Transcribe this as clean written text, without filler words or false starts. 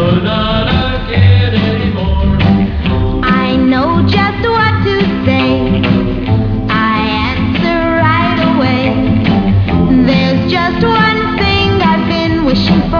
You're not a kid anymore. I know just what to say. I answer right away. There's just one thing I've been wishing